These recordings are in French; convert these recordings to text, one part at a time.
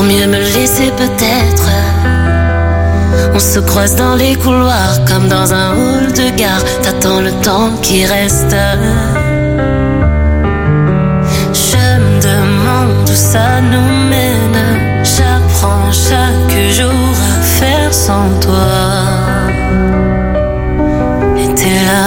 pour mieux me laisser peut-être. On se croise dans les couloirs comme dans un hall de gare. T'attends le temps qui reste. Je me demande où ça nous mène. J'apprends chaque jour à faire sans toi. Et t'es là.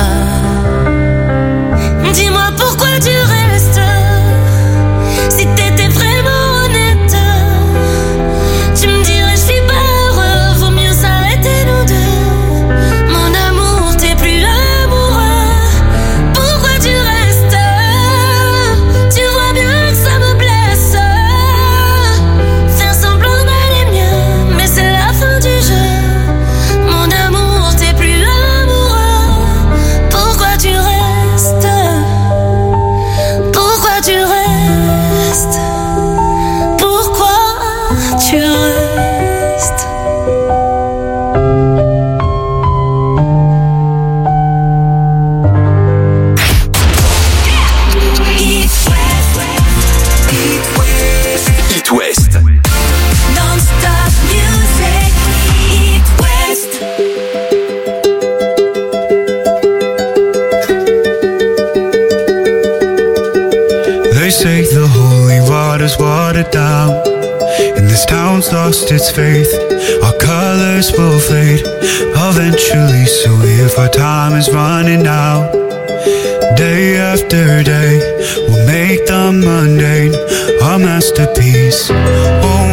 Dis-moi pourquoi tu restes. Si t'étais vraiment honnête, tu me dirais je suis pas heureux, vaut mieux s'arrêter nous deux. Mon amour, t'es plus amoureux. Pourquoi tu restes? Tu vois bien que ça me blesse. Faire semblant d'aller mieux, mais c'est la fin du jeu. Mon amour, t'es plus amoureux. Pourquoi tu restes? Pourquoi tu restes? Pourquoi tu restes? It West. Non-stop music, It West. They say the holy water's watered down, and this town's lost its faith. Our colors will fade eventually, so if our time is running out, day after day, we'll make the mundane our masterpiece. Oh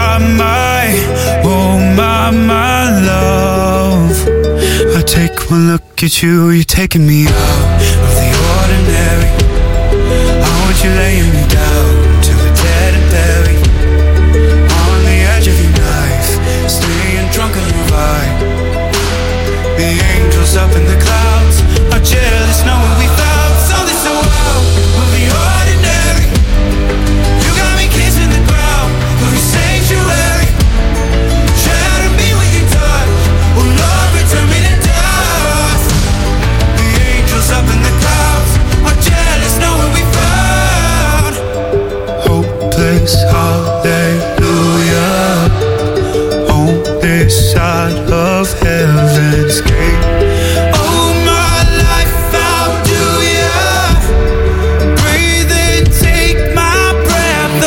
my love, I take one look at you, you're taking me out of the ordinary. I want you laying me down till we're dead and buried, on the edge of your knife, staying drunk on your vibe. The angels up in the clouds are jealous knowing we found something so out of the ordinary. You got me kissing the ground of your sanctuary. Shatter me with your touch, oh Lord, return me to dust. The angels up in the clouds are jealous knowing we found hopeless hallelujah on this side of heaven's gate. Oh my life, how do ya breathe and take my breath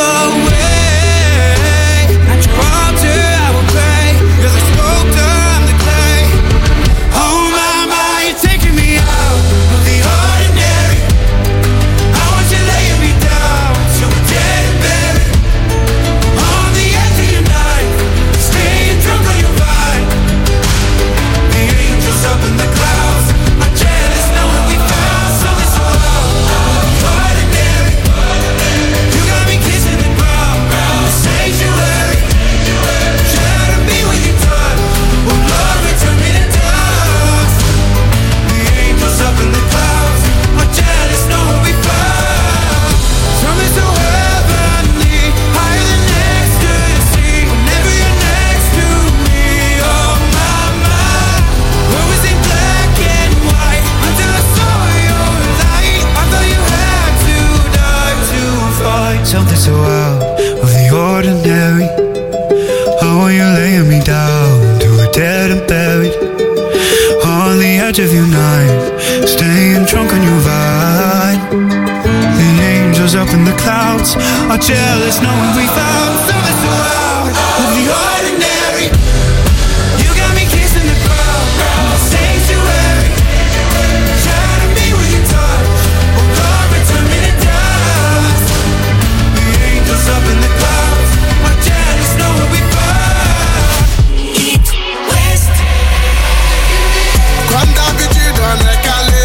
away? At your altar I will pray, you're the sculptor, I'm the clay. Oh my, you're taking me out of the ordinary. I want you laying me down till we're dead and buried, on the edge of your knife, staying drunk on your vine. The angels up in the clouds are jealous knowing we found something so out of the ordinary. You got me kissing the ground, the sanctuary. Shatter me with your touch, oh Lord, return me to dust. The angels up in the clouds are jealous knowing we found something so heavenly, higher than ecstasy. Whenever you're next to me, oh my, where was it black and white until I saw your light? I thought you had to die to find something so out of the ordinary. How are you laying me down till we're dead and buried, on the edge of your knife, staying drunk on your vine. The angels up in the clouds are jealous knowing we found something so out of the ordinary. You got me kissing the ground, the sanctuary. Shatter me with your touch, oh Lord, return me to dust. The angels up in the clouds are jealous knowing we found It West. Comme d'habitude on est calé,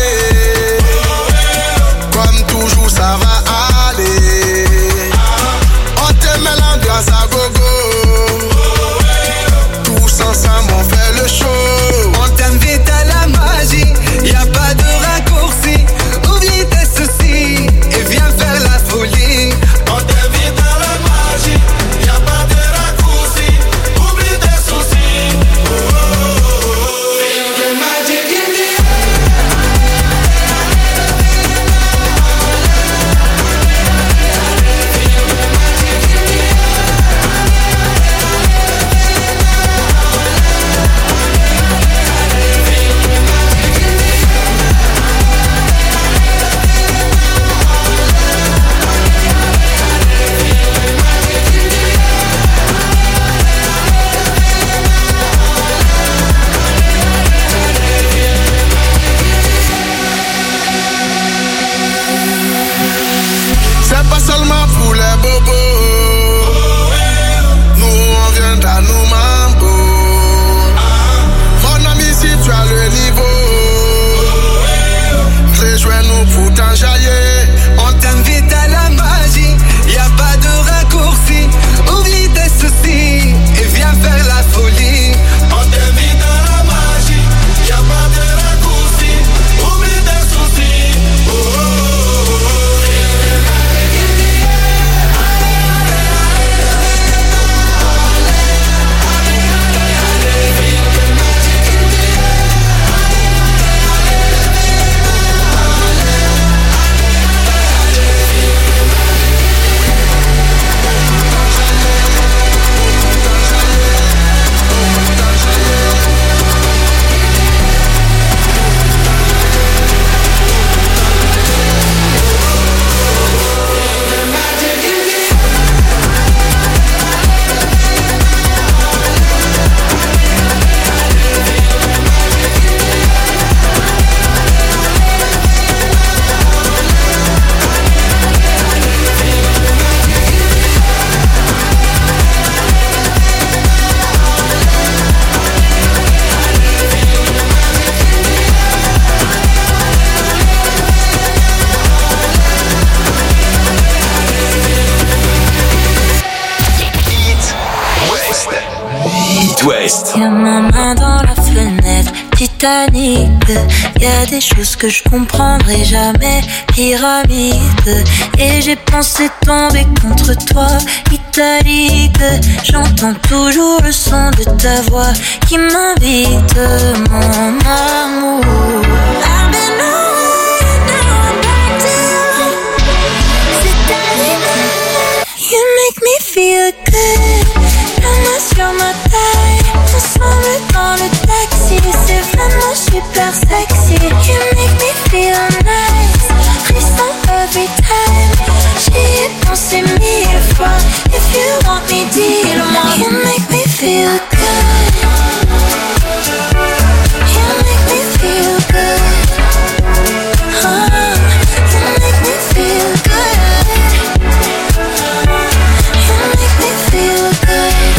comme toujours ça va aller. On te met l'ambiance à gogo, West. Y'a ma main dans la fenêtre, Titanic. Y'a des choses que je comprendrai jamais, pyramide. Et j'ai pensé tomber contre toi, italique. J'entends toujours le son de ta voix qui m'invite, mon amour. I've been away, now I'm back to you. C'est terminé. You make me feel good. La main sur ma taille, ensemble dans le taxi. C'est vraiment super sexy. You make me feel nice. Frisson every time. J'y ai pensé 1000 fois. If you want me, dis-le-moi. You make me feel good. You make me feel good. You make me feel good. You make me feel good.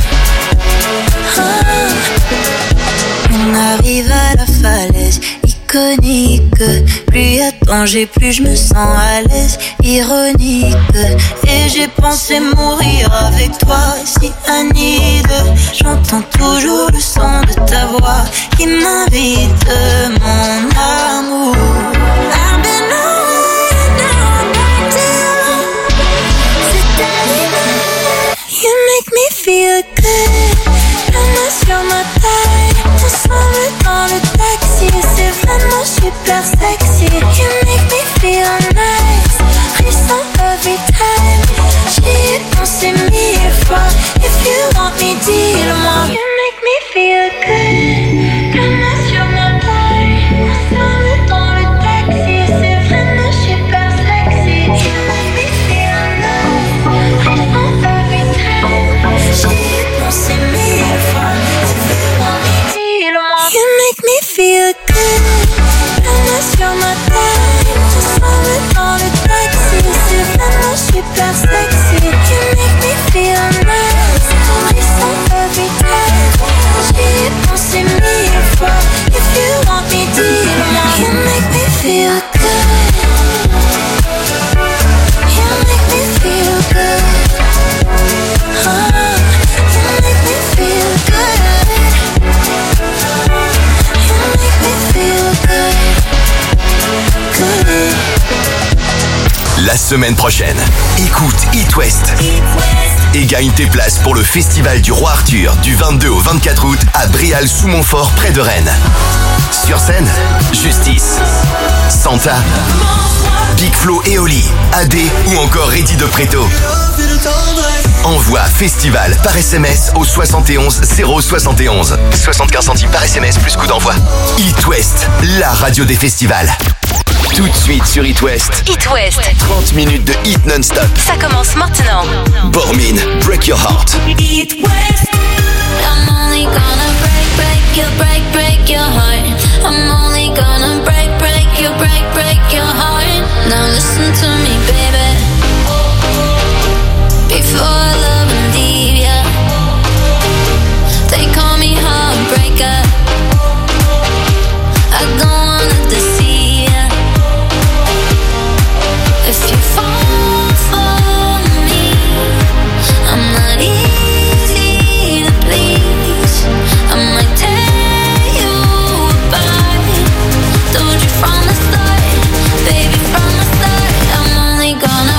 On arrive à la falaise iconique. Plus y a danger, plus je me sens à l'aise. Ironique. Et j'ai pensé mourir avec toi, si Anide. J'entends toujours le son de ta voix qui m'invite, mon amour. I've been away, now I'm back to you. C'est terminé. You make me feel good. La main sur ma taille, ensemble dans le taxi. C'est vraiment super sexy. You make me feel nice. Frisson every time. J'y ai pensé 1000 fois. If you want me, dis-le-moi. You make me feel good. La main sur ma taille, ensemble dans le taxi. C'est vraiment super sexy. You make me feel nice. Frisson every time. J'y ai pensé 1000 fois. If you want me, dis-le-moi. You make me feel good. La main sur ma taille, ensemble dans le taxi. C'est vraiment super sexy. You make me feel nice. Frisson every time. J'y ai pensé 1000 fois. If you want me, dis-le-moi. You make me feel good. You make me feel good. You make me feel good. You make me feel good. Good. La semaine prochaine, écoute It West et gagne tes places pour le festival du Roi Arthur du 22 au 24 août à Bréal-sous-Montfort près de Rennes. Sur scène, Justice, Santa, Big Flo et Oli, AD ou encore Eddie de Preto. Envoie festival par SMS au 71 071. 75 centimes par SMS plus coût d'envoi. It West, la radio des festivals. Tout de suite sur It West. It West. 30 minutes de hit non-stop. Ça commence maintenant. Bormin, Break Your Heart. It West. I'm only gonna break your heart. I'm only gonna break your heart. Now listen to me, baby. Before I love and leave ya, they call me heartbreaker. I don't wanna deceive ya. If you fall for me, I'm not easy to please. I might tear you apart. Told you from the start, baby, from the start. I'm only gonna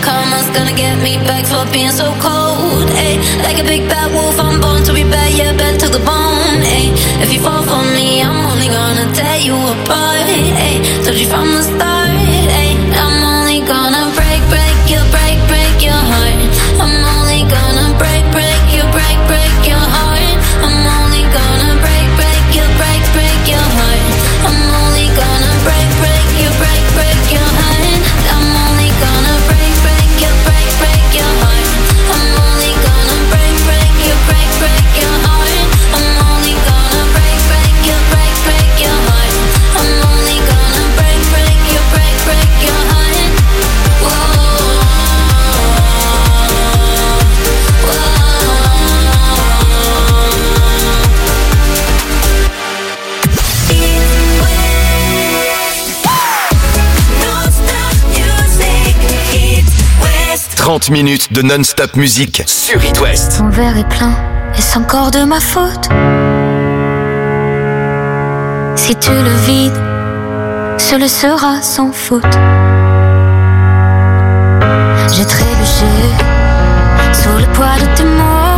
karma's gonna get me back for being so cold. Ay, like a big bad wolf, I'm born to be bad, yeah, bad to the bone. Ay, if you fall for me, I'm only gonna tear you apart. Ay, told you from the start. Ay, I'm only gonna break your heart. I'm only gonna break your heart. I'm only gonna break your heart. I'm only gonna break your heart. I'm only gonna break your heart. I'm only gonna break your heart. I'm only gonna break your heart. I'm only gonna break your heart. Whoa. Non-stop music, It West. 30 minutes de non-stop musique sur It West. Mon verre est plein, est-ce encore de ma faute? Si tu le vides, ce le sera sans faute. J'ai trébuché sous le poids de tes mots,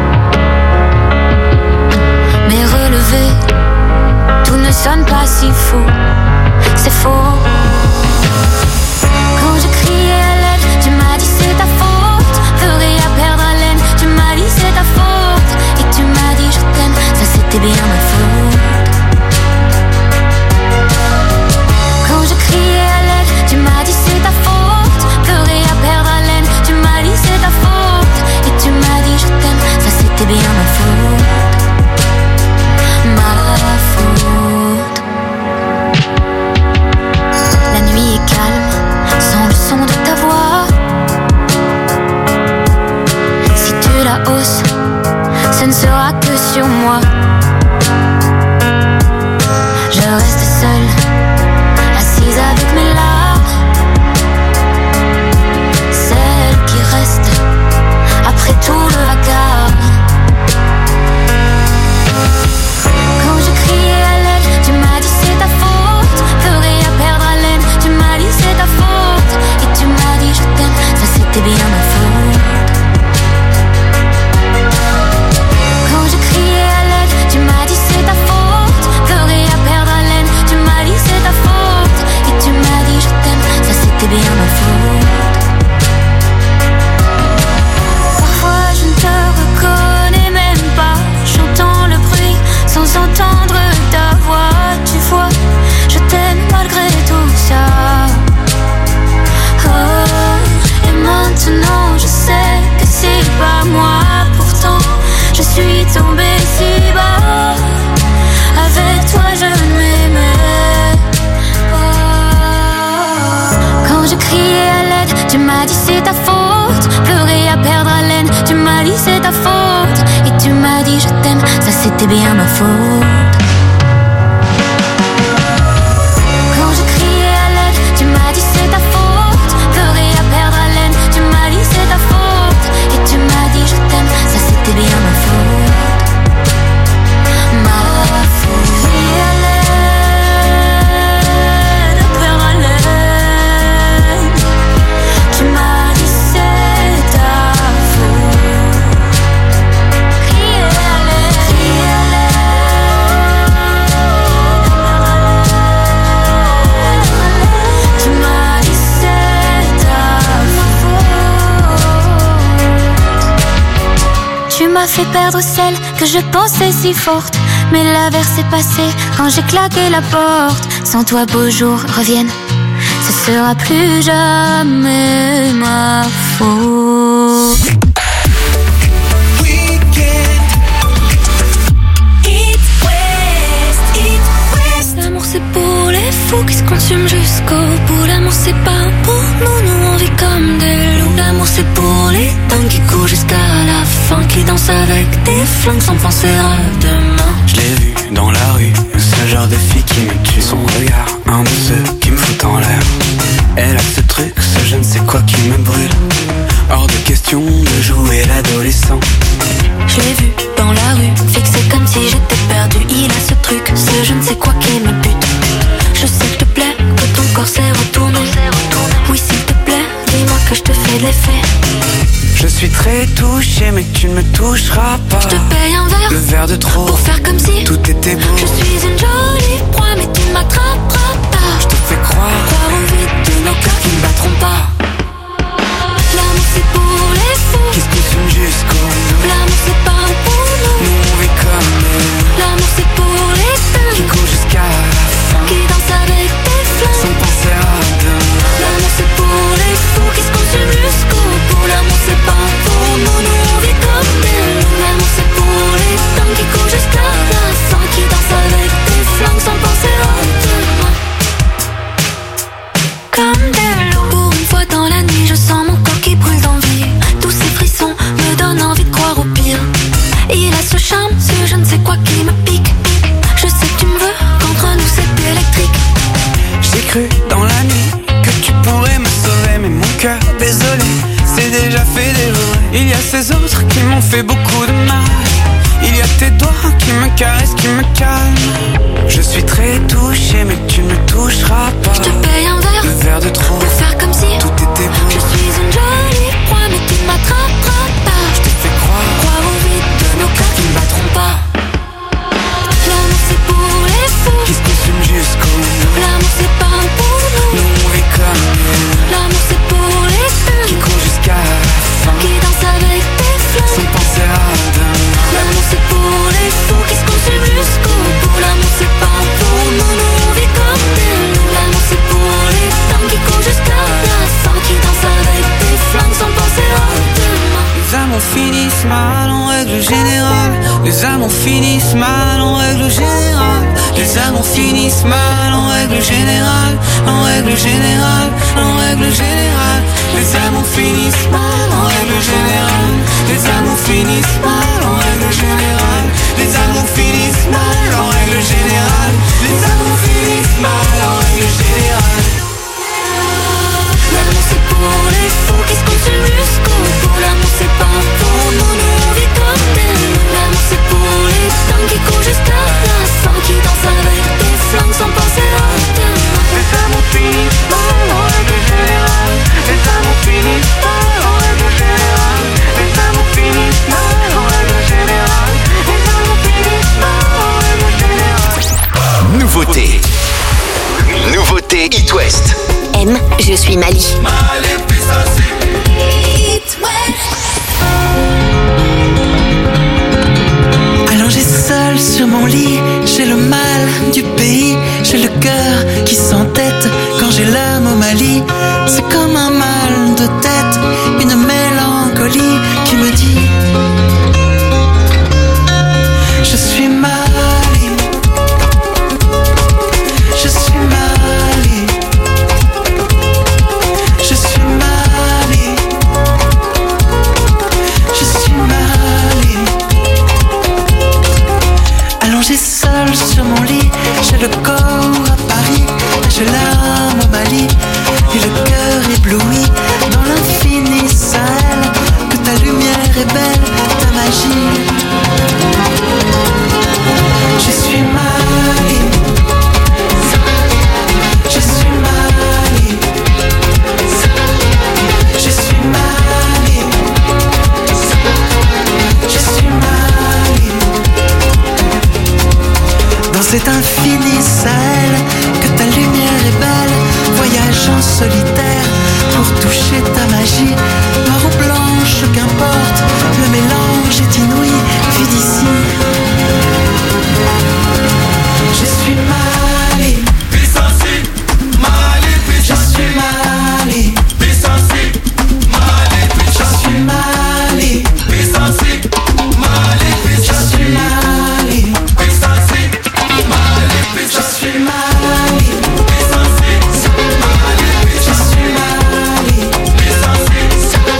mais relevé, tout ne sonne pas si faux. C'est faux. Quand je criais à l'aide, tu m'as dit c'est ta faute. Ferais à perdre haleine, tu m'as dit c'est ta faute. Et tu m'as dit je t'aime, ça c'était bien ma faute. Quand je criais à l'aide, tu m'as dit c'est ta faute. Ferais à perdre haleine, tu m'as dit c'est ta faute. Et tu m'as dit je t'aime, ça c'était bien ma faute. Ma faute. La nuit est calme, sans le son de ta voix. Si tu la hausses, ce ne sera que sur moi. Je reste seule, assise avec mes larmes. Celle qui reste après tout le vacarme. Quand je criais à l'aide, tu m'as dit c'est ta faute. Ferais à perdre haleine, tu m'as dit c'est ta faute. Et tu m'as dit je t'aime, ça c'était bien ma faute. Quand je criais à l'aide, tu m'as dit c'est ta faute. Ferais à perdre haleine, tu m'as dit c'est ta faute. Et tu m'as dit je t'aime, ça c'était bien ma faute. Parfois je ne te reconnais même pas, j'entends le bruit sans entendre ta voix. Tu vois, je t'aime malgré tout ça. Oh, et maintenant je sais que c'est pas moi. Pourtant je suis tombée si bas. Avec toi je m'aimais. Oh. Quand je criais à l'aide, tu m'as dit c'est ta faute. Pleurer à perdre haleine, tu m'as dit c'est ta faute. Et tu m'as dit je t'aime, ça c'était bien ma faute. Quand je criais à l'aide, tu m'as dit c'est ta faute. Pleurer à perdre haleine, tu m'as dit c'est ta faute. Et tu m'as dit je t'aime, ça c'était bien ma faute. Ma faute. Crier à l'aide, perdre haleine, tu m'as dit c'est ta faute. Crier à l'aide, tu m'as dit c'est ta faute. Tu m'as fait perdre celle que je pensais si forte. Mais l'averse est passée quand j'ai claqué la porte. Sans toi beaux jours reviennent, ce sera plus jamais ma faute. It West. L'amour c'est pour les fous qui se consument jusqu'au bout. L'amour c'est pas pour nous, nous on vit comme des loups. L'amour c'est pour les dingues qui courent jusqu'à la fin, qui dansent avec des flingues sans penser à demain. Je l'ai vu dans la rue, ce genre de fille qui me tue. Son regard, un de ceux qui me foutent en l'air. Elle a ce truc, ce je ne sais quoi qui me brûle. Hors de question de jouer l'adolescent. Je l'ai vu dans la rue, fixé comme si j'étais perdu. Il a ce truc, ce je ne sais quoi qui me bute. Je sais que te plaît, que ton corps s'est retourné. Oui s'il te plaît, dis-moi que je te fais fait de l'effet. Je suis très touché mais tu ne me toucheras pas. Je te paye un verre, le verre de trop, pour faire comme si tout était beau. je suis une jolie proie mais tu ne m'attraperas pas. Je te fais croire Au vide de nos cœurs qui ne battront pas. L'amour c'est pour les fous, qui se consume jusqu'au bout. l'amour c'est pas pour nous. Nous on vit comme nous, L'amour c'est pour les qui dingues courent jusqu'à la fin, qui dansent avec des flammes. sans penser à demain. L'amour c'est pour les fous qui se consument jusqu'au bout. L'amour c'est pas pour nous, nous on vit comme des loups. L'amour c'est pour les dingues qui courent jusqu'à la fin, qui dansent avec des flammes sans penser à demain. Comme des loups. Pour une fois dans la nuit, je sens mon corps qui brûle d'envie. Tous ces frissons me donnent envie de croire au pire. Il a ce charme, ce je ne sais quoi qui me pique. Je sais que tu me veux, qu'entre nous c'est électrique. J'ai cru dans la nuit que tu pourrais me sauver, mais mon cœur, désolé, c'est déjà fait dévorer. Il y a ces autres qui m'ont fait beaucoup de mal. Il y a tes doigts qui me caressent, qui me calment. Je suis très touché mais tu ne me toucheras pas. Je te paye un verre, le verre de trop, pour faire comme si tout était beau. je suis une jolie proie mais tu ne m'attraperas pas. Je te fais croire Au vide de nos cœurs qui ne battront pas. L'amour c'est pour les fous, qui se consume jusqu'au bout. l'amour c'est pas pour nous. Nous on vit comme nous, L'amour c'est pour les qui dingues courent jusqu'à la fin, qui dansent avec des sans flammes. penser à demain. L'amour c'est pour les fous qui se consument jusqu'au bout. L'amour c'est pas pour nous, nous on vit comme des loups. L'amour c'est pour les dingues qui courent jusqu'à la fin, qui dansent avec des flammes sans penser à demain. Les amours finissent mal en règle générale. Les amours finissent mal en règle générale. Les amours finissent mal en règle générale. En règle générale, en règle générale. Les amours finissent mal en règle générale. Les amours finissent mal en règle générale. Les amours finissent mal en règle générale. Les amours finissent mal en règle générale. L'amour c'est pour les fous qui se consument jusqu'au bout. L'amour c'est pas pour nous, nous on vit comme des loups. L'amour c'est pour les dingues qui courent jusqu'à la fin, qui dansent avec des flammes sans penser à demain. Les amours finissent mal en règle générale. Les amours finissent mal en règle générale. Les amours finissent mal en règle générale. Les amours finissent mal en règle générale. Nouveauté. Nouveauté It West. M, je suis Mali. Allongé seul sur mon lit, j'ai le mal du pays, j'ai le cœur qui s'entête quand j'ai l'âme au Mali. C'est comme un mal de tête, une mélancolie qui me dit je suis Mali, je suis Mali, je suis Mali, je suis Mali. Allongé seul sur mon lit, j'ai le corps à Paris, j'ai l'âme au Mali et le cœur ébloui dans l'infini Sahel. Que ta lumière est belle, ta magie. Je suis Mali, je suis Mali, je suis Mali, je suis Mali. Dans cet infini Sahel, que ta lumière est belle, voyage en solitaire pour toucher ta magie. Noire ou blanche, qu'importe, le mélange est inouï, vu d'ici. Je suis Mali, je suis Mali, je suis Mali, je suis Mali, je suis Mali, je suis Mali, je suis Mali.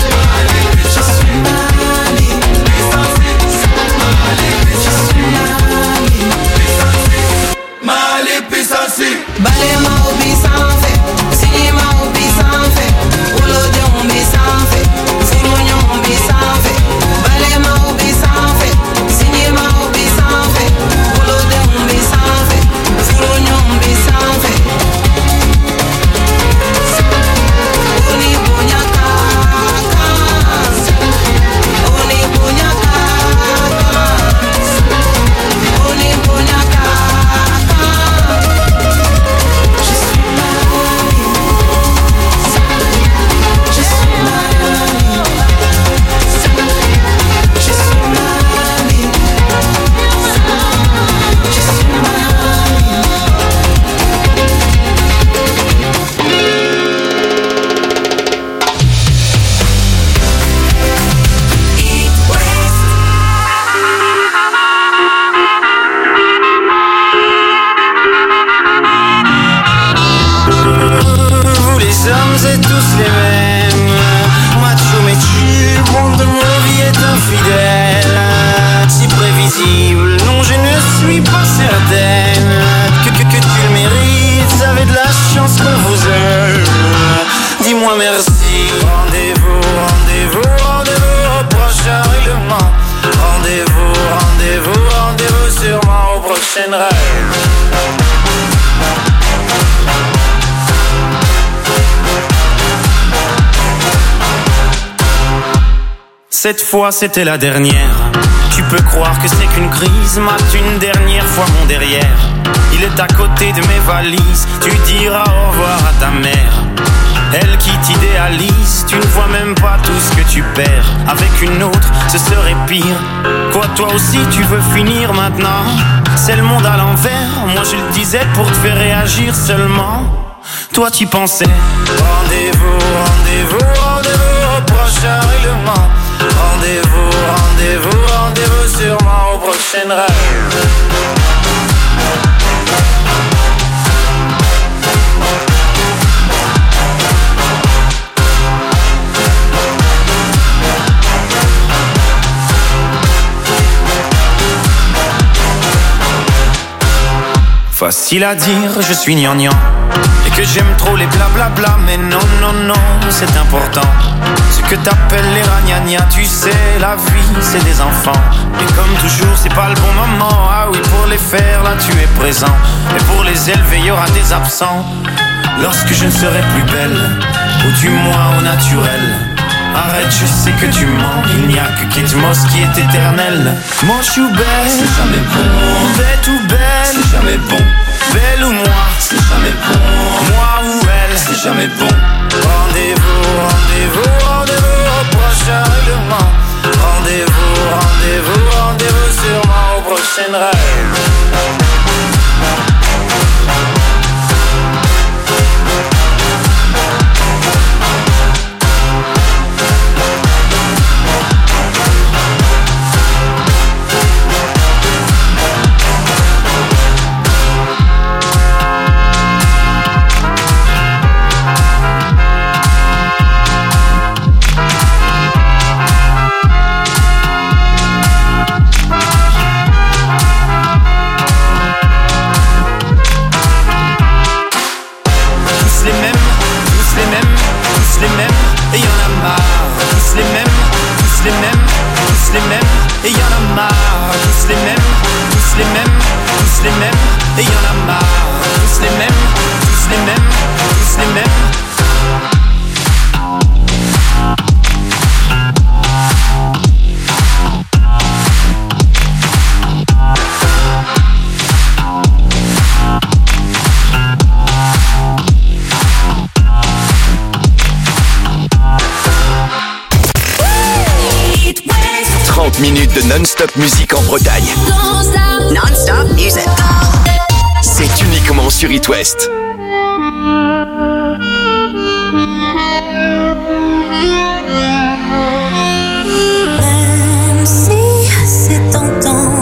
prochain rêve. Cette fois c'était la dernière. Tu peux croire que c'est qu'une crise, mate une dernière fois mon derrière. Il est à côté de mes valises, tu diras au revoir à ta mère. Elle qui t'idéalise, tu ne vois même pas tout ce que tu perds. Avec une autre, ce serait pire. Quoi, toi aussi tu veux finir maintenant? C'est le monde à l'envers, moi je le disais pour te faire réagir seulement. Toi t'y pensais. Rendez-vous, rendez-vous, rendez-vous au prochain règlement. Rendez-vous, rendez-vous, rendez-vous sûrement au prochain rêve. Facile à dire, je suis gnangnan et que j'aime trop les blablabla, mais non, non, non, c'est important. Ce que t'appelles les ragnagnas, tu sais, la vie, c'est des enfants. Et comme toujours, c'est pas le bon moment. Ah oui, pour les faire, là, tu es présent. Et pour les élever, il y aura des absents. Lorsque je ne serai plus belle, ou du moins au naturel. Arrête, je sais que tu mens. Il n'y a que Kate Moss qui est éternelle. Moi je suis belle, c'est jamais bon. Bête ou belle, c'est jamais bon. Belle ou moi, c'est jamais bon. Moi ou elle, c'est jamais bon. Rendez-vous, rendez-vous, rendez-vous au prochain règlement. Rendez-vous, rendez-vous, rendez-vous sûrement au prochain rêve. Minutes de non-stop musique en Bretagne. Non-stop music. C'est uniquement sur It West. Même si c'est tentant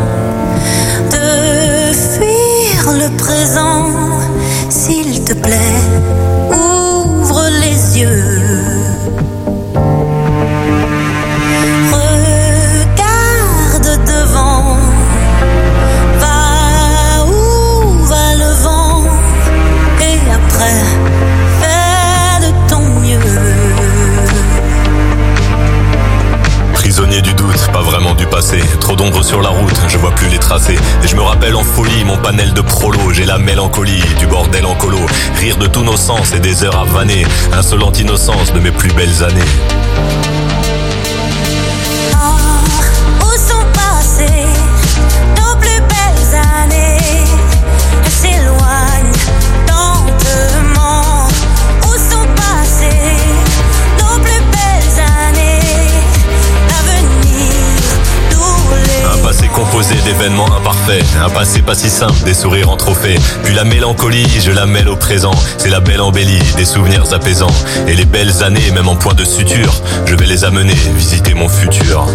de fuir le présent, s'il te plaît, ouvre les yeux. Pas vraiment du passé, trop d'ombre sur la route, je vois plus les tracés. Et je me rappelle en folie mon panel de prolo. J'ai la mélancolie du bordel en colo. Rire de tous nos sens et des heures à vanner. Insolente innocence de mes plus belles années. Où sont passées nos plus belles années? Elles s'éloignent lentement. Où sont passées nos plus belles années? Un passé composé d'événements imparfaits, un passé pas si simple, des sourires en trophée. Puis la mélancolie, je la mêle au présent. C'est la belle embellie, des souvenirs apaisants. Et les belles années, même en point de suture, je vais les amener visiter mon futur.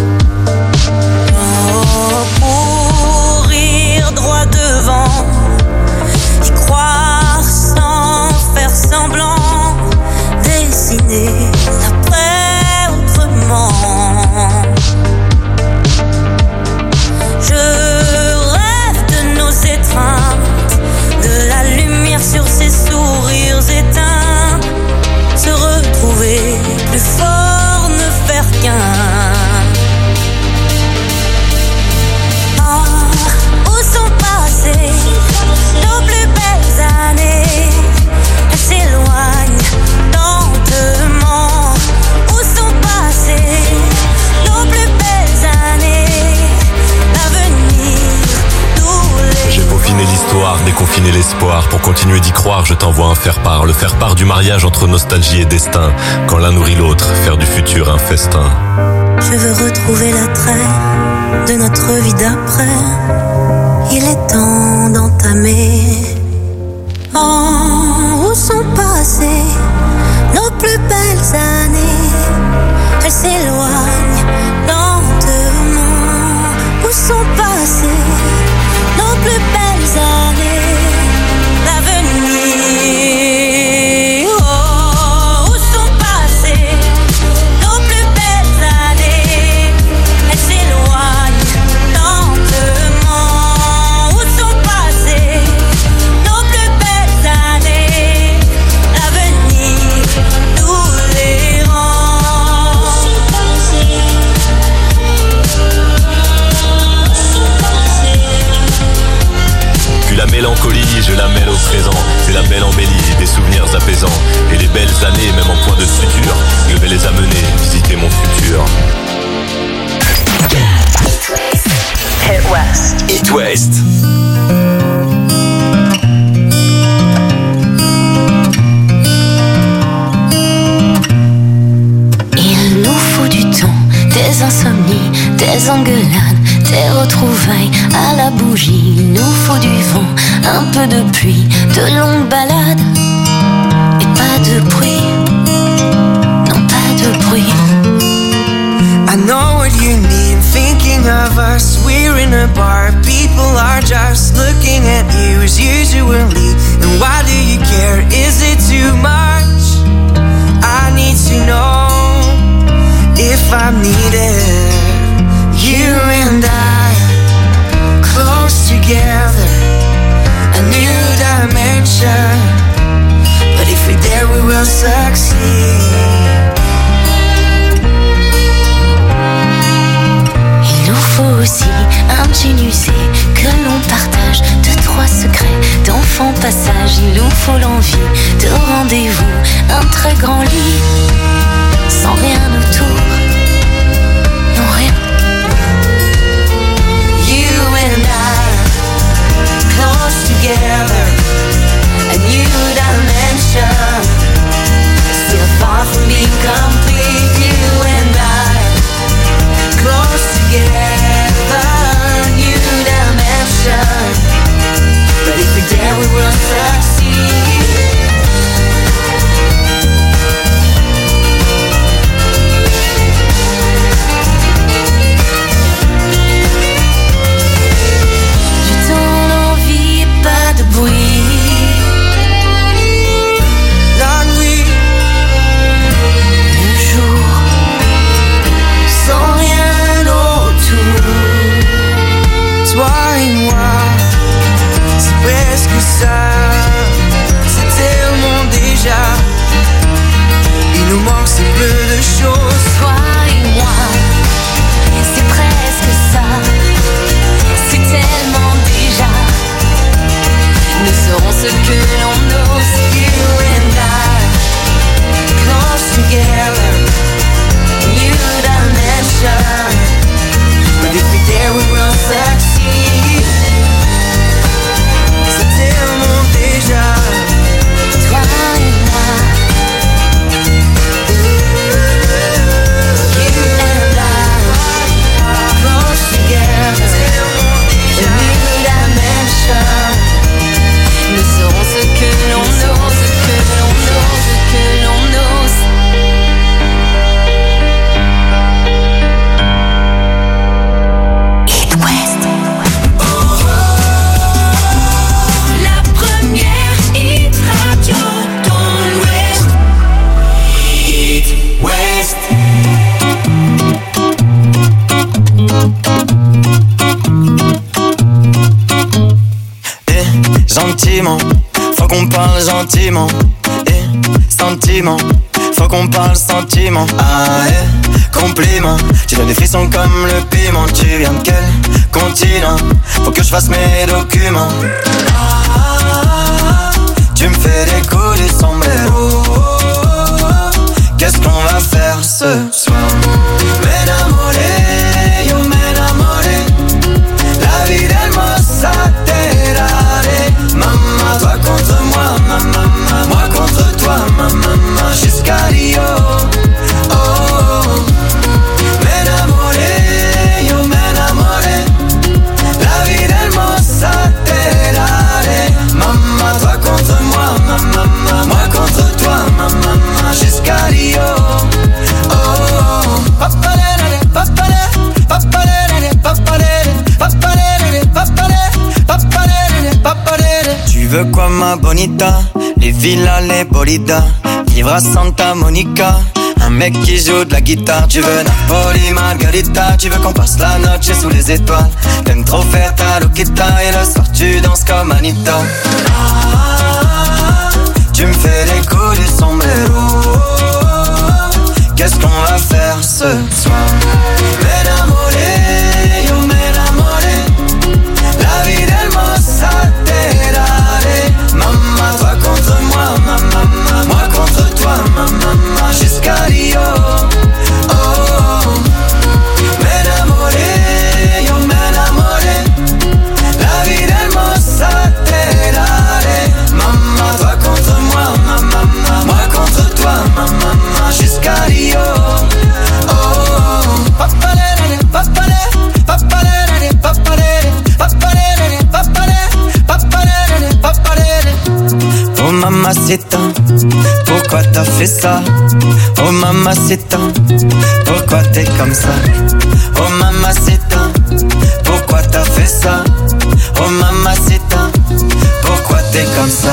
Courir droit devant, y croire sans faire semblant, dessiner l'après autrement. Je rêve de nos étreintes, de la lumière sur ces sourires éteints. Se retrouver plus fort, ne faire qu'un. Où sont passées confiner l'espoir. Pour continuer d'y croire, je t'envoie un faire-part. Le faire-part du mariage entre nostalgie et destin. Quand l'un nourrit l'autre, faire du futur un festin. Je veux retrouver l'attrait de notre vie d'après. Il est temps d'entamer. Oh, où sont passées nos plus belles années? Elles s'éloignent lentement. Où sont passées nos plus belles années? L'avenir. Oh, où sont passées nos plus belles années? Elles s'éloignent lentement. Où sont passées nos plus belles années? L'avenir nous les rend. Puis la mélancolie, je la mêle au présent. C'est la belle embellie, des souvenirs apaisants. Et les belles années, même en point de suture, je vais les amener visiter mon futur. Hit West. It West. Il nous faut du temps, des insomnies, des engueulades, des retrouvailles à la bougie. Il nous faut du vent, un peu de pluie, de longues balades et pas de bruit. Non, pas de bruit. I know what you need, thinking of us. We're in a bar, people are just looking at you as usually. And why do you care? Is it too much? I need to know if I'm needed. You and I, close together, a new dimension. But if we're there, we will succeed. Il nous faut aussi un jean usé que l'on partage, deux, trois secrets d'enfants passage. Il nous faut l'envie de rendez-vous, un très grand lit, sans rien autour, non rien. You and I, close together, a new dimension. Still far from being complete. You and I, close together, new dimension. But if we're there, we will succeed. Du temps, l'envie et pas de bruit. La nuit, Le jour, sans rien autour. toi et moi, c'est presque ça. C'est tellement déjà. Il nous manque si peu de choses. Toi et moi, c'est presque ça. C'est tellement déjà. Nous serons ce que l'on ose. You and I, close together, new dimension. But if we're there, we will succeed. C'est tellement déjà. Toi et moi, You and I, close together, a new dimension. nous serons ce que l'on ose, ce que l'on ose, ce que l'on ose. It West. La première hit radio dans l'Ouest. It West. Gentiment, faut qu'on parle gentiment. Sentiment, faut qu'on parle sentiment. Ah, compliment, tu donnes des frissons comme le piment. Tu viens de quel continent? Faut que je fasse mes documents. Tu me fais décoller son sombrero. Qu'est-ce qu'on va faire ce soir? M'enamoré, yo m'enamoré. La vida hermosa te daré, mamá. ma bonita, les villas, les bolidas, vivre à Santa Monica. Un mec qui joue de la guitare. Tu veux Napoli, Margarita. Tu veux qu'on passe la noche sous les étoiles. T'aimes trop faire ta loquita. Et le soir tu danses comme Anita. Tu me fais les coups du sombrero. Qu'est-ce qu'on va faire ce soir? M'enamoré, yo m'enamoré. La vie d'hermosa te daré. Maman, toi contre moi, maman, moi contre toi, maman, jusqu'à Rio. Oh, oh. M'enamoré, yo m'enamoré. La vie d'hermosa te daré. Maman, toi contre moi, maman, moi contre toi, maman, jusqu'à Rio. Oh, oh. Papalere, papalere, papalere, papalere, papalere, papalere, papalere, papalere. Oh mamacita, pourquoi t'as fait ça? Oh mamacita, pourquoi t'es comme ça? Oh mamacita, pourquoi t'as fait ça? Oh mamacita, pourquoi t'es comme ça?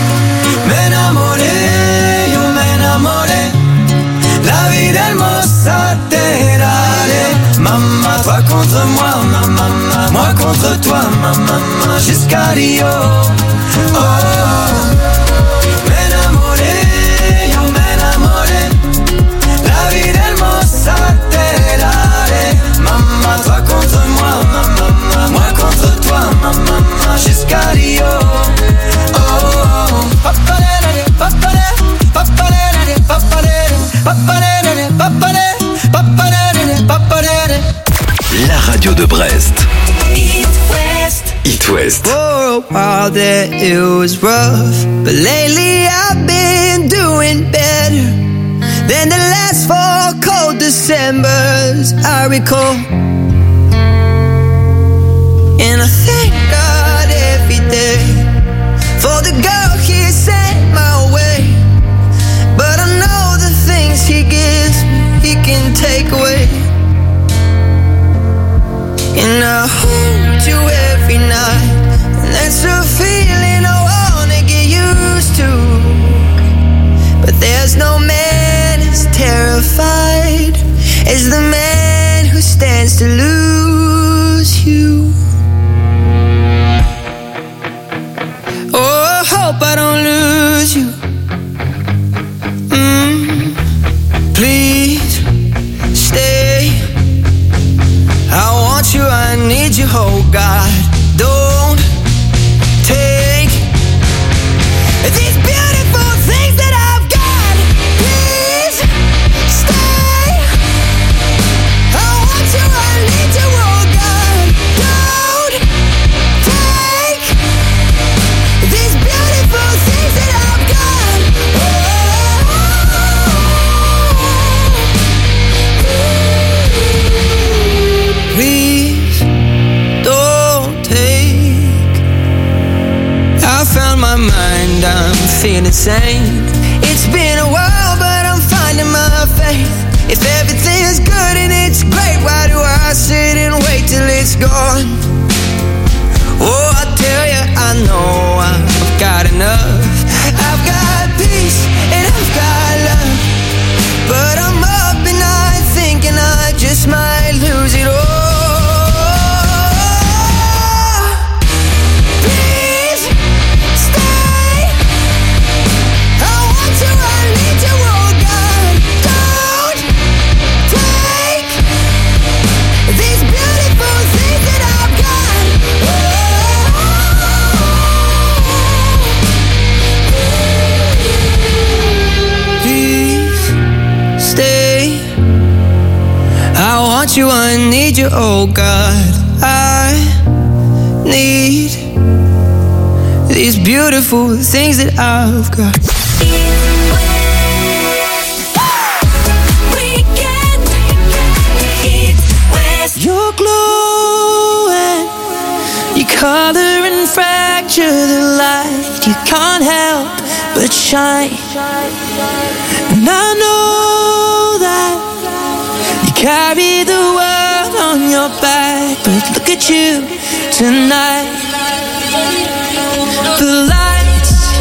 M'enamoré, yo m'enamoré. La vie d'hermosa te daré. Maman, toi contre moi, maman, moi contre toi, maman, jusqu'à Rio. Oh, oh. M'enamoré, yo m'enamoré. La vie d'hermosa te daré. Maman, toi contre moi, maman, moi contre toi, maman, jusqu'à Rio. Oh, oh. Papalere, papalere, papalere, papalere, papalere, papalere, papalere, papalere. La radio de Brest. It West. For a while there it was rough, but lately I've been doing better than the last 4 cold Decembers I recall. And I thank God every day for the girl He sent my way. But I know the things He gives me, He can take away. And I hold you every night, and that's a feeling I wanna get used to. But there's no man as terrified as the man who stands to lose you. Oh, I hope I don't lose you. Please stay. I want you, I need you, oh God. Don't take these beautiful things that I've got. Please stay. I want you, I need you, oh God. Don't take these beautiful things that I've got. Please don't take. I found my mind, I'm feeling sane. It's been a while, but I'm finding my faith. If everything is good and it's great, why do I sit and wait till it's gone? Oh, I tell you, I know I've got enough. I've got peace and I've got love, but I'm up at night thinking I just might lose it all. Please stay. I want you, I need you, oh God. Don't take these beautiful things that I've got. Please stay. I want you, I need you, oh God. I need these beautiful things that I've got. You're glowing, your color and fracture the light. You can't help but shine. And I know that you carry the world on your back, but look at you tonight. The lights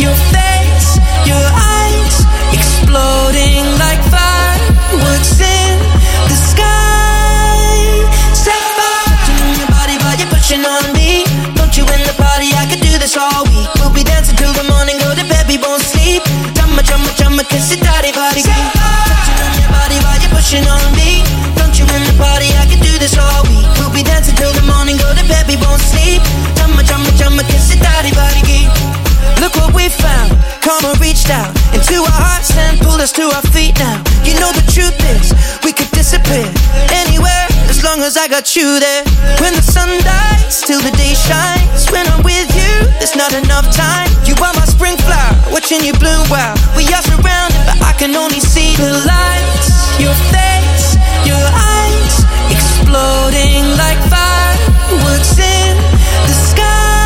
pushing on me. Don't you in the party, I can do this all week. We'll be dancing till the morning, go to bed, we won't sleep. Chumma, chumma, chumma, kiss it, daddy, body, geek. Look what we found, karma reached out into our hearts and pulled us to our feet now. You know the truth is, we could disappear anywhere as long as I got you there. When the sun dies, till the day shines. When I'm with you, there's not enough time. You are my spring flower, watching you bloom wild. We are surrounded, but I can only see the lights. Your face, your eyes, exploding like fireworks in the sky.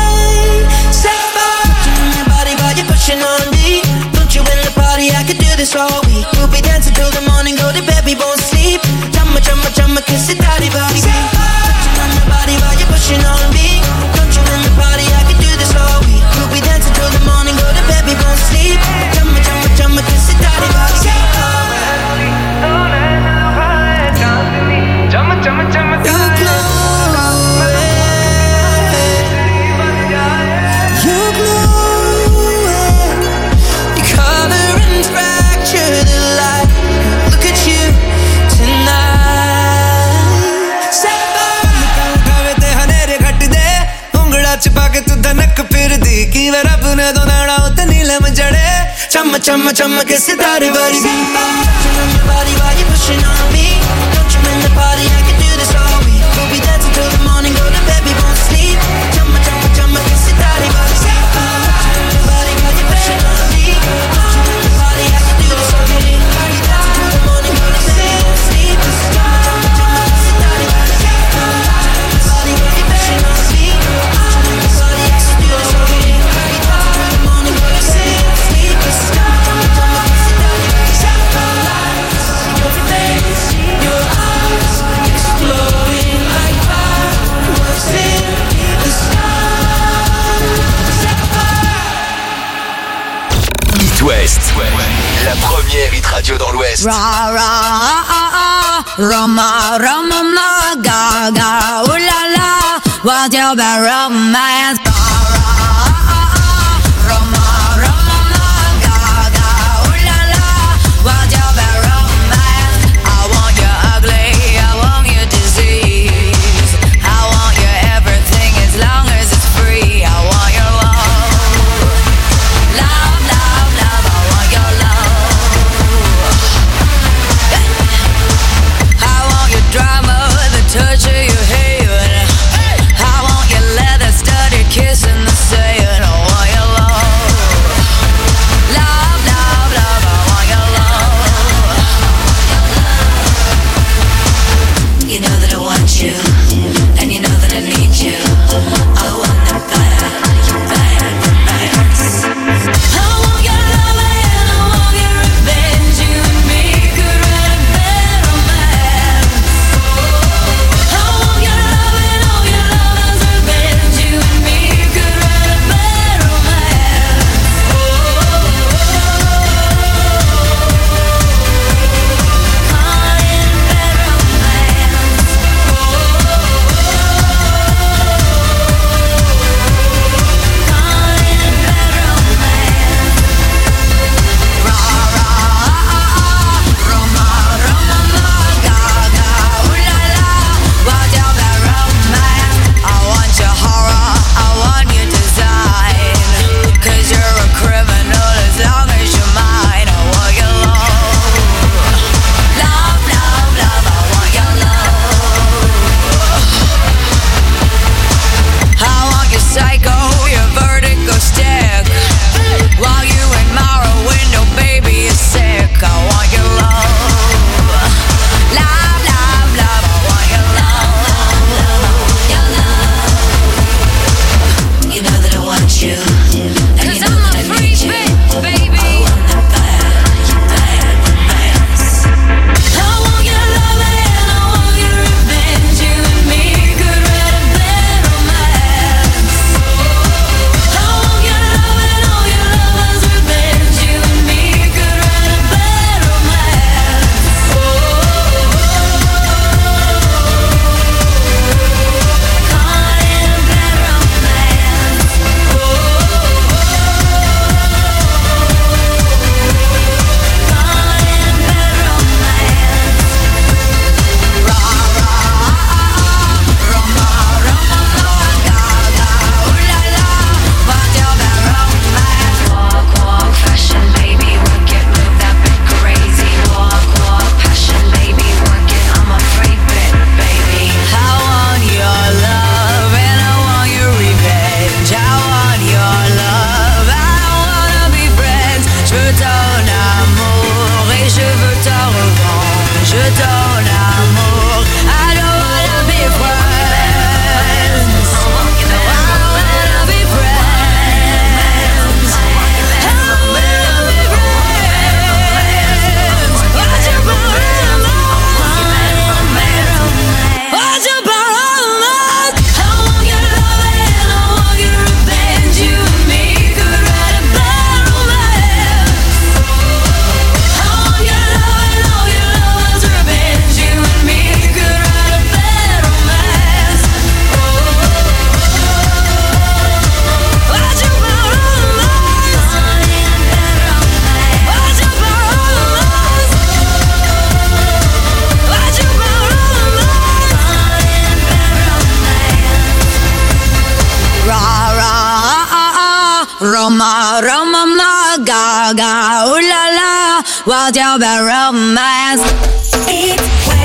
Pushing on me, don't you in the party, I could do this all week. We'll be dancing till the morning, go to bed, we won't sleep. Chumma, chumma, chumma, kiss it, daddy, body. Touching on my body while you're pushing on me. Don't you in the party, I could do this all week. We'll be dancing till the morning, go to bed, we won't sleep. Chumma, chumma, chumma, kiss it, daddy, body. Chumma, chumma, chumma, Chumma, chumma, chumma, kiss it, daddy, body. Touching on your body while you're pushing on me. Don't you in the party, I can do this all week. We'll be dancing till the morning, go to bed, we won't sleep. Chumma, chumma, chumma, kiss it, daddy, body. Touching on your body while you're pushing on me. Don't you in the party, I can do this all week. We'll be dancing till the morning, go to bed, we won't sleep. Chumma, chumma, chumma, kiss it, daddy, body. Touching on your body while you're pushing on me. Don't you in the party, I can do this all week. We'll be dancing till the morning, go to bed, we won't sleep. West, la première hit radio dans l'Ouest. Ra ra Roma Roma ma ga ga ooh la la, what's your bad romance? Touch of your hair Roma, Roma, Gaga, ooh la la, what's your bad romance? It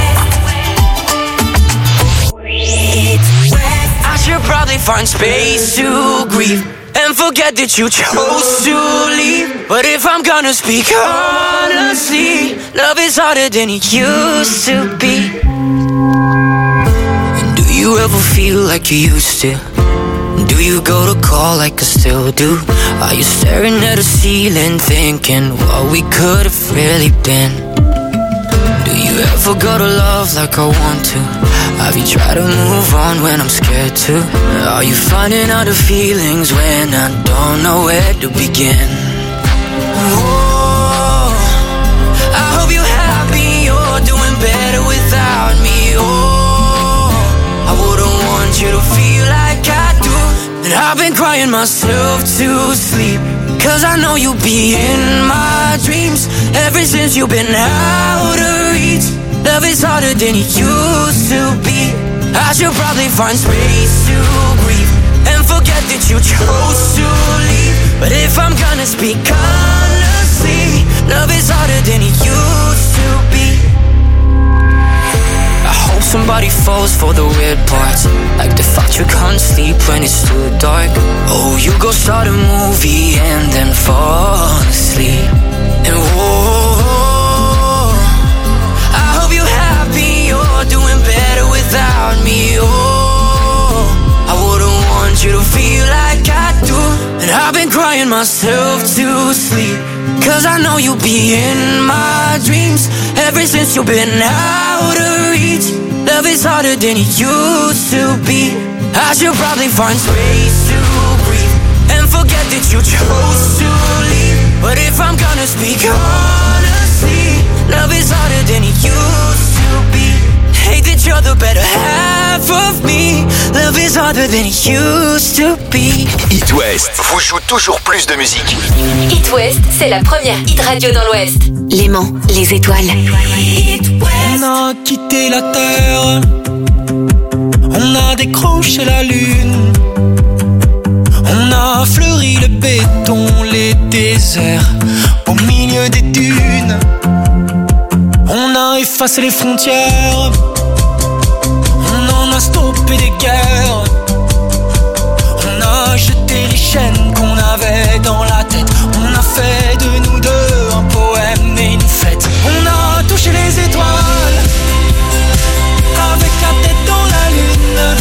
West. I should probably find space to grieve and forget that you chose to leave. But if I'm gonna speak honestly, love is harder than it used to be. And do you ever feel like you used to? Do you go to call like I still do? Are you staring at the ceiling thinking what we could have really been? Do you ever go to love like I want to? Have you tried to move on when I'm scared to? Are you finding other feelings when I don't know where to begin? Oh, I hope you're happy, you're doing better without me. Oh, I wouldn't want you to feel like I do. And I've been crying myself to sleep, cause I know you'll be in my dreams. Ever since you've been out of reach, love is harder than it used to be. I should probably find space to grieve and forget that you chose to leave. But if I'm gonna speak honestly, love is harder than it used to be. I hope somebody falls for the weird parts, like the fact you can't sleep when it's too dark. Oh, you go start a movie and then fall asleep. And whoa, I hope you're happy, you're doing better without me. Oh, I wouldn't want you to feel like I do. And I've been crying myself to sleep, cause I know you'll be in my dreams. Ever since you've been out of reach, love is harder than it used to be. I should probably find space to breathe and forget that you chose to leave. But if I'm gonna speak honestly, love is harder than it used to be. Hate that you're the better half of me. Love is harder than it used to be. It West vous joue toujours plus de musique. It West, c'est la première hit radio dans l'Ouest. Léman, les étoiles. It West. On a quitté la terre, on a décroché la lune, on a fleuri le béton, les déserts au milieu des dunes. On a effacé les frontières, on en a stoppé des guerres. On a jeté les chaînes qu'on avait dans la tête. On a fait de nous deux un poème et une fête. On a touché les étoiles avec la tête dans la lune.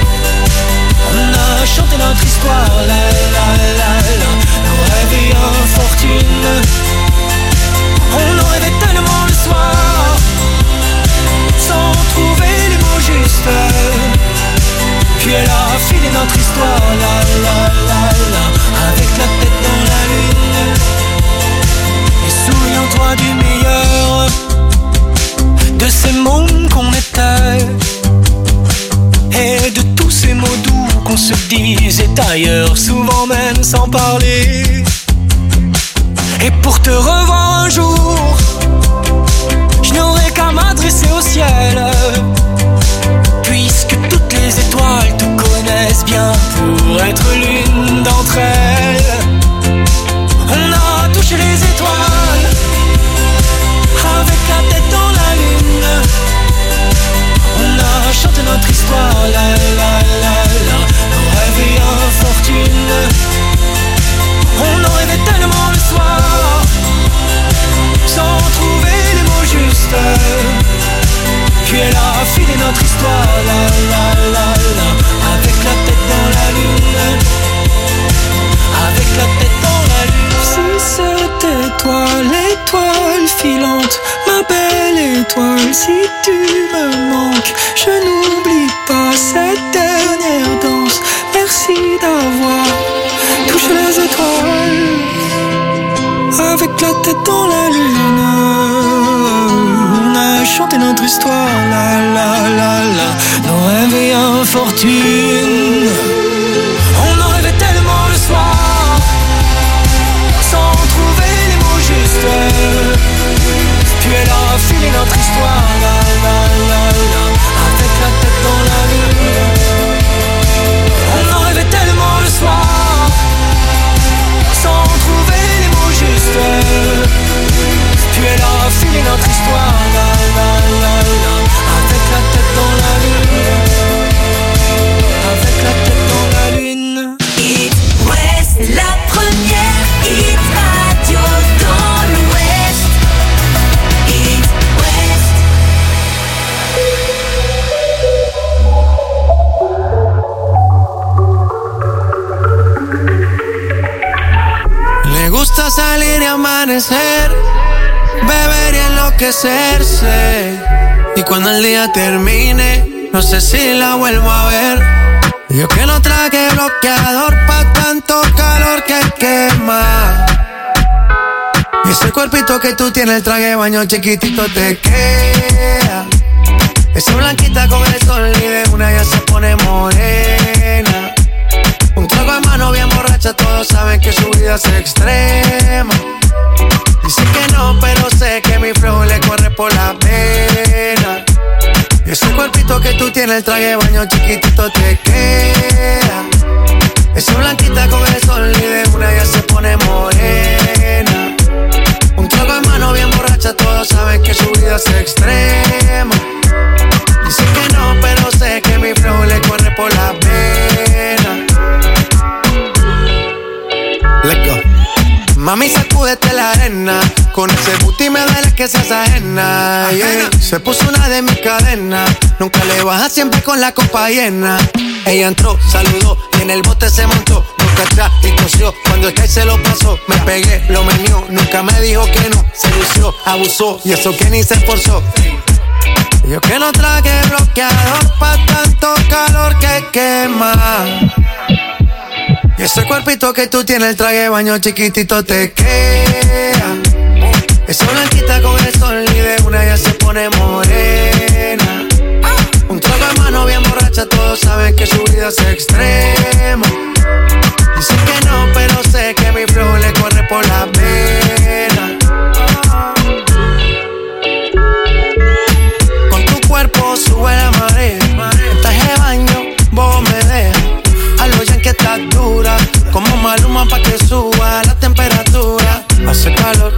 On a chanté notre histoire, la la la la, nos rêves et infortunes. On en rêvait tellement le soir, sans trouver les mots justes. Puis elle a filé notre histoire, la la la la, avec la tête dans la lune. Et souviens-toi du meilleur de ces mômes qu'on était, et de tous ces mots doux qu'on se disait ailleurs, souvent même sans parler. Et pour te revoir un jour, je n'aurai qu'à m'adresser au ciel, puisque toutes les étoiles te connaissent bien pour être l'une d'entre elles. On a touché les étoiles avec la tête dans la lune. On a chanté notre histoire, la la la la, nos rêves et infortunes. On en rêvait tellement le soir, sans trouver les mots justes. Puis elle a filé notre histoire, la la la la, avec la tête dans la lune. Avec la tête dans la lune. Si c'était toi l'étoile filante, ma belle étoile, si tu me manques, je n'oublie pas cette dernière danse. Merci d'avoir touché les étoiles avec la tête dans la lune. On a chanté notre histoire, la la la la, nos rêves et infortunes. On en rêvait tellement le soir, sans trouver les mots justes. Puis elle a filé notre histoire, la la la la, avec la tête dans la lune. On en rêvait tellement le soir, sans amanecer, beber y enloquecerse. Y cuando el día termine, no sé si la vuelvo a ver. Yo que no traje bloqueador pa' tanto calor que quema. Y ese cuerpito que tú tienes, el traje de baño chiquitito te queda. Esa blanquita con el sol y de una ya se pone morena. Un trago de mano bien borracha, todos saben que su vida es extrema. Dice que no, pero sé que mi flow le corre por la pena. Y ese cuerpito que tú tienes, el traje de baño chiquitito te queda. Esa blanquita con el sol y de una ya se pone morena. Un trago de mano bien borracha, todos saben que su vida es extrema. Dice que no, pero sé que mi flow le corre por la pena. Let's go. Mami, sacúdete la arena. Con ese booty me duele que seas ajena, yeah. Se puso una de mis cadenas. Nunca le baja, siempre con la copa llena. Ella entró, saludó y en el bote se montó. Nunca atrás y tosió. Cuando el que se lo pasó, me pegué, lo menió. Nunca me dijo que no, se lució, abusó. Y eso que ni se esforzó. Yo que no traje bloqueador pa' tanto calor que quema. Y ese cuerpito que tú tienes, el traje de baño chiquitito te queda. Esa blanquita con el sol y de una ya se pone morena. Un trago de mano bien borracha, todos saben que su vida es extrema. Dice que no, pero sé que mi flow le corre por la pena. Con tu cuerpo sube la marea. El traje de baño, vos me dejas. A lo ya que estás dura, como Maluma pa' que suba la temperatura. Hace calor,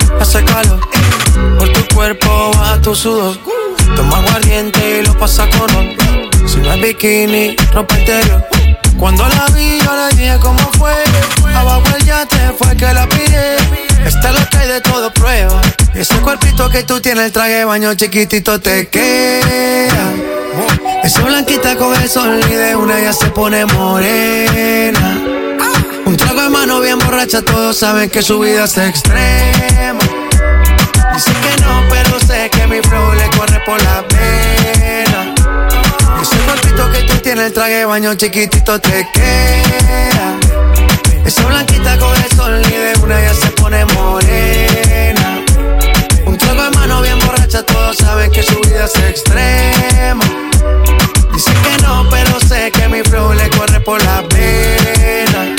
por tu cuerpo baja tu sudor. Toma aguardiente y lo pasa con ron. Si no es bikini, ropa interior. Cuando la vi yo le dije cómo fue. Abajo el yate fue que la pillé. Esta es la que hay de todo prueba. Y ese cuerpito que tú tienes, el traje de baño chiquitito te queda. Esa blanquita con el sol y de una ya se pone morena. Un trago de mano bien borracha, todos saben que su vida es extrema. Dice que no, pero sé que mi flow le corre por la pena. Ese cuerpito que tú tienes, el traje de baño chiquitito te queda. Esa blanquita con el sol y de una ya se pone morena. Un trago de mano bien borracha, todos saben que su vida es extrema. Dice que no, pero sé que mi flow le corre por la pena.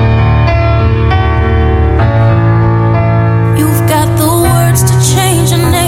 You've got the words to change and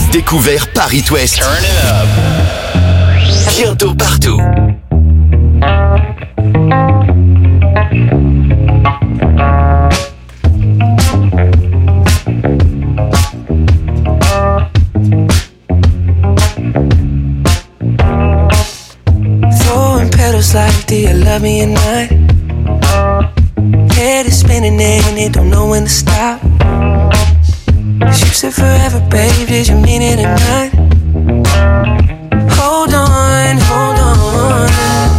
Découvert par It West. Bientôt partout. Throwing petals like, do you love me or not? Head is spinning and it don't know when to stop. You said forever, babe, did you mean it or not? Hold on, hold on.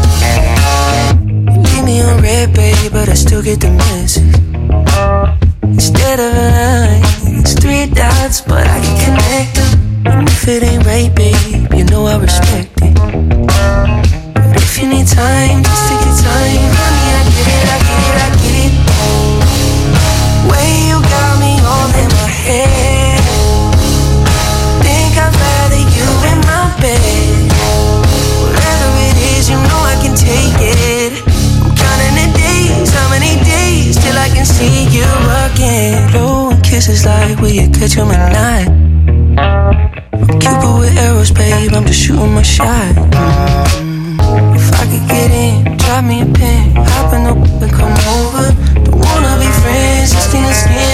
You leave me on red, babe, but I still get the message. Instead of a line, it's 3 dots, but I can connect them. And if it ain't right, babe, you know I respect it. But if you need time, just take your time. Honey, I get it, I get it, I get it. Way you got me all in my head. Think I'd rather you in my bed. Whatever it is, you know I can take it. I'm counting the days, how many days till I can see you again. Blowing kisses like, will you catch 'em at night? I'm Cupid with arrows, babe, I'm just shooting my shot. If I could get in, drop me a pin, hop in the and come over. Don't wanna be friends, just in the skin.